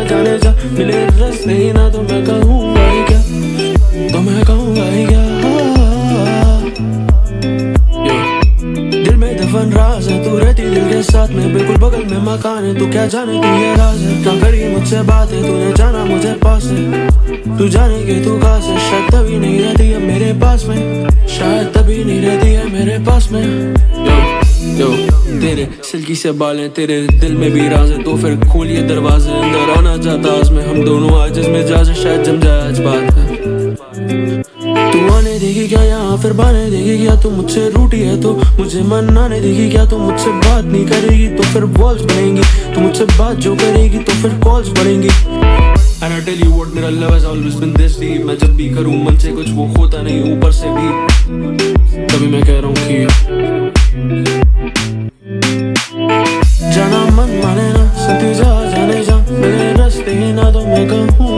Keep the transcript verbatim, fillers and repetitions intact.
जाने जा, मिले रास्ते ही ना तो मैं कहूँगा ही क्या, तो मैं कहूँगा ही क्या। दिल में दफन राज है, तू रहती दिल के साथ में, बिल्कुल बगल में मकान है, तू क्या जाने तू ये राज है। क्या करी मुझसे बात है, तूने जाना मुझे पास है, तू जाने के तू कहाँ से, शायद तभी नहीं रहती है मेरे पास में, शायद तभी नहीं रहती है मेरे पास में। यो यो तेरे सिल्की से बाल हैं, तेरे दिल में भी राज है, तो फिर खोलिए दरवाजे, अंदर आना चाहता उसमें हम दोनों आज, जिसमें जा शायद जम जाए आज बात है। तू आने देगी क्या यहाँ फिर बहाने देगी क्या, तू मुझसे रूठी है तो मुझे मनाने देगी क्या, तू मुझसे बात नहीं करेगी तो फिर वॉल्स बनेंगी, तू मुझसे बात जो करेगी तो फिर कॉल्स बढ़ेंगी। And I tell you what, मेरा love has always been this deep, मैं जब भी करूँ मन से कुछ वो होता नहीं ऊपर से भी, तभी मैं कह रहा हूँ कि जाना मन माने ना, संती जा जाने जा, मेरे रास्ते ना तो मैं कहूँ